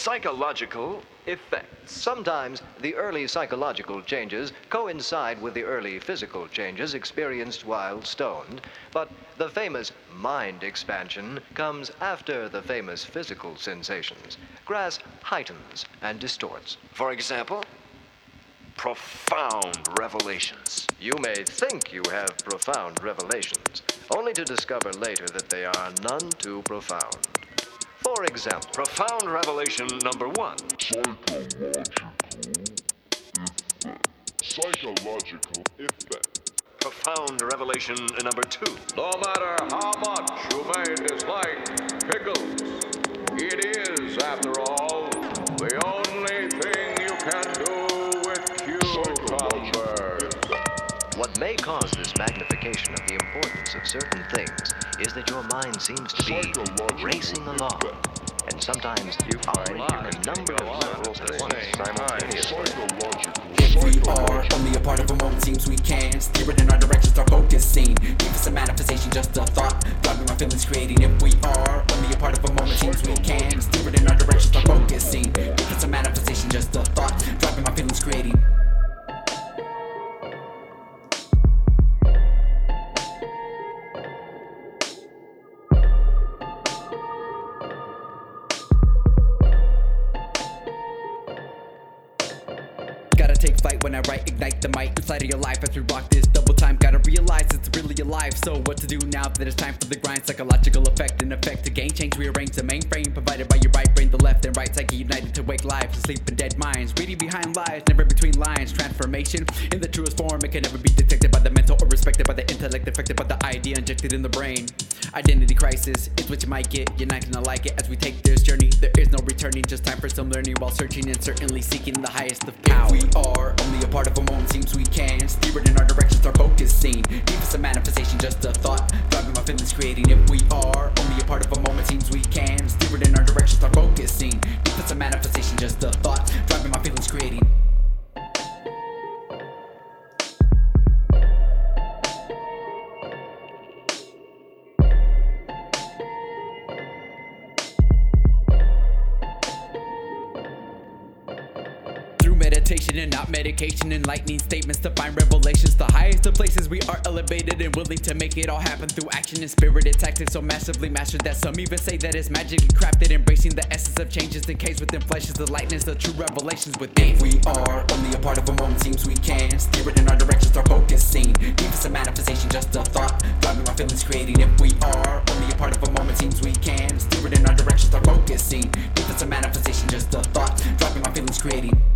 Psychological effects. Sometimes the early psychological changes coincide with the early physical changes experienced while stoned, but the famous mind expansion comes after the famous physical sensations. Grass heightens and distorts. For example, profound revelations. You may think you have profound revelations, only to discover later that they are none too profound. For example, profound revelation number 1. Psychological effect. Profound revelation number 2. No matter how much you may dislike pickles, it is, after all, the only thing you can do with cucumbers. What may cause this magnification of the importance of certain things is that your mind seems to be racing along, and sometimes operating in a number of levels at once simultaneously. If we are only a part of a moment, seems we can steer it in our direction, start focusing. Give us a manifestation, just a thought, driving my feelings, creating. If we are only a part of a moment, seems we can steer it in our direction, start focusing. Give us a manifestation, just a thought, driving my feelings, creating. Gotta take flight when I write, ignite the mic inside of your life as we rock this double time. Gotta realize it's really alive. So what to do now that it's time for the grind? Psychological effect and effect to gain change. Rearrange the mainframe provided by your right brain, the left and right psyche united to wake lives, to sleep in dead minds. Reading behind lies, never between lines. Transformation in the truest form, it can never be detected by the mental or respected by the intellect, affected by the idea injected in the brain. Identity crisis is what you might get. You're not gonna like it as we take this journey. There is no returning, just time for some learning while searching and certainly seeking the highest of power. If we are only a part of a moment, seems we can steer it in our direction, start focusing. Give us a manifestation, just a thought, driving my feelings, creating. If we are only a part of a moment, seems we can steer it in our direction, start focusing. Give us a manifestation, just a thought, driving my feelings, creating. Meditation and not medication, enlightening statements to find revelations. The highest of places we are elevated and willing to make it all happen through action and spirited tactics so massively mastered that some even say that it's magically crafted. Embracing the essence of changes encased within flesh is the lightness of true revelations within. If we are only a part of a moment, seems we can steer it in our direction, start focusing. Give us a manifestation, just a thought, driving my feelings, creating. If we are only a part of a moment, seems we can steer it in our direction, start focusing. Give us a manifestation, just a thought, driving my feelings, creating.